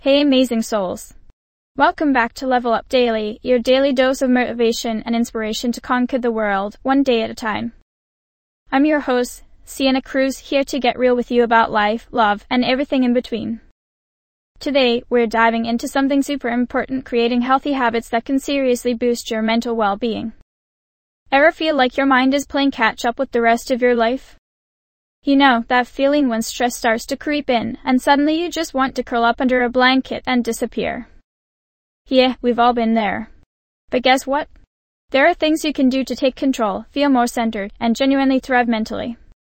Hey amazing souls! Welcome back to Level Up Daily, your daily dose of motivation and inspiration to conquer the world, one day at a time. I'm your host, Sienna Cruz, here to get real with you about life, love, and everything in between. Today, we're diving into something super important: creating healthy habits that can seriously boost your mental well-being. Ever feel like your mind is playing catch-up with the rest of your life? You know, that feeling when stress starts to creep in, and suddenly you just want to curl up under a blanket and disappear. Yeah, we've all been there. But guess what? There are things you can do to take control, feel more centered, and genuinely thrive mentally.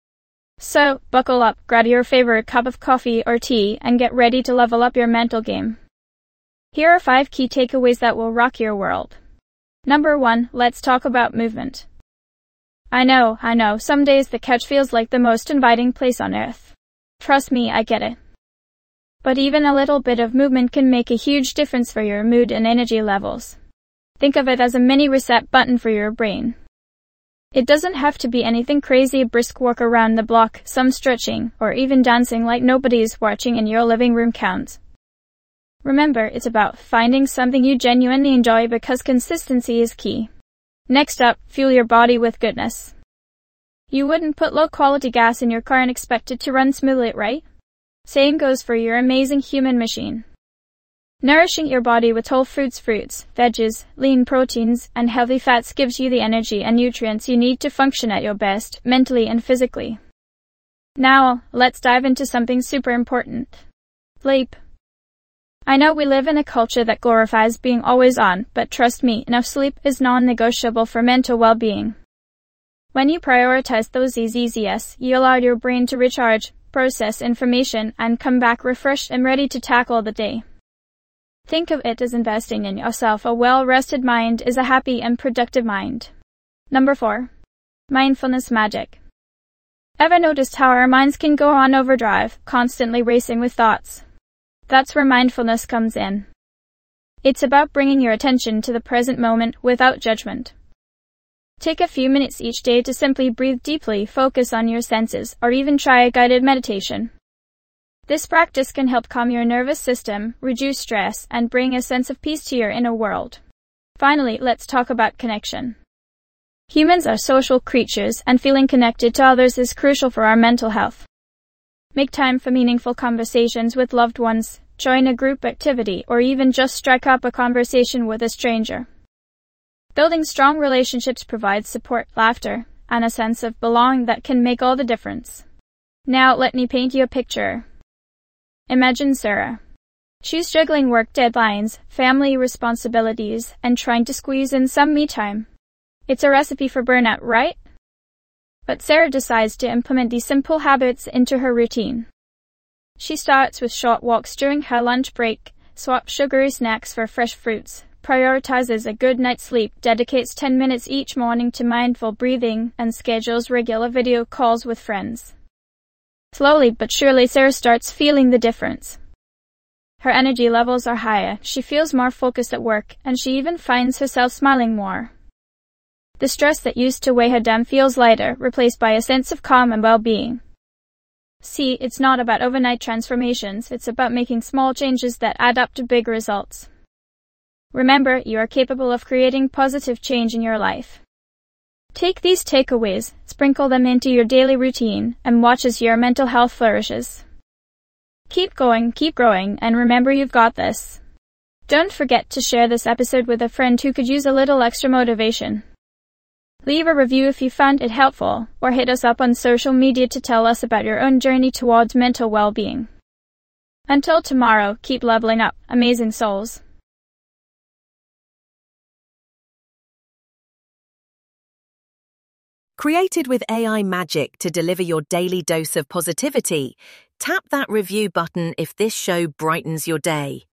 So, buckle up, grab your favorite cup of coffee or tea, and get ready to level up your mental game. Here are 5 key takeaways that will rock your world. Number 1, let's talk about movement. I know, some days the couch feels like the most inviting place on earth. Trust me, I get it. But even a little bit of movement can make a huge difference for your mood and energy levels. Think of it as a mini reset button for your brain. It doesn't have to be anything crazy: a brisk walk around the block, some stretching, or even dancing like nobody's watching in your living room counts. Remember, it's about finding something you genuinely enjoy, because consistency is key. Next up, fuel your body with goodness. You wouldn't put low-quality gas in your car and expect it to run smoothly, right? Same goes for your amazing human machine. Nourishing your body with whole fruits, veggies, lean proteins, and healthy fats gives you the energy and nutrients you need to function at your best, mentally and physically. Now, let's dive into something super important. Sleep. I know we live in a culture that glorifies being always on, but trust me, enough sleep is non-negotiable for mental well-being. When you prioritize those EZs, you allow your brain to recharge, process information, and come back refreshed and ready to tackle the day. Think of it as investing in yourself. A well-rested mind is a happy and productive mind. Number 4. Mindfulness magic. Ever noticed how our minds can go on overdrive, constantly racing with thoughts? That's where mindfulness comes in. It's about bringing your attention to the present moment without judgment. Take a few minutes each day to simply breathe deeply, focus on your senses, or even try a guided meditation. This practice can help calm your nervous system, reduce stress, and bring a sense of peace to your inner world. Finally, let's talk about connection. Humans are social creatures, and feeling connected to others is crucial for our mental health. Make time for meaningful conversations with loved ones, join a group activity, or even just strike up a conversation with a stranger. Building strong relationships provides support, laughter, and a sense of belonging that can make all the difference. Now let me paint you a picture. Imagine Sarah. She's juggling work deadlines, family responsibilities, and trying to squeeze in some me time. It's a recipe for burnout, right? But Sarah decides to implement these simple habits into her routine. She starts with short walks during her lunch break, swaps sugary snacks for fresh fruits, prioritizes a good night's sleep, dedicates 10 minutes each morning to mindful breathing, and schedules regular video calls with friends. Slowly but surely, Sarah starts feeling the difference. Her energy levels are higher, she feels more focused at work, and she even finds herself smiling more. The stress that used to weigh her down feels lighter, replaced by a sense of calm and well-being. See, it's not about overnight transformations, it's about making small changes that add up to big results. Remember, you are capable of creating positive change in your life. Take these takeaways, sprinkle them into your daily routine, and watch as your mental health flourishes. Keep going, keep growing, and remember, you've got this. Don't forget to share this episode with a friend who could use a little extra motivation. Leave a review if you found it helpful, or hit us up on social media to tell us about your own journey towards mental well-being. Until tomorrow, keep leveling up, amazing souls. Created with AI magic to deliver your daily dose of positivity, tap that review button if this show brightens your day.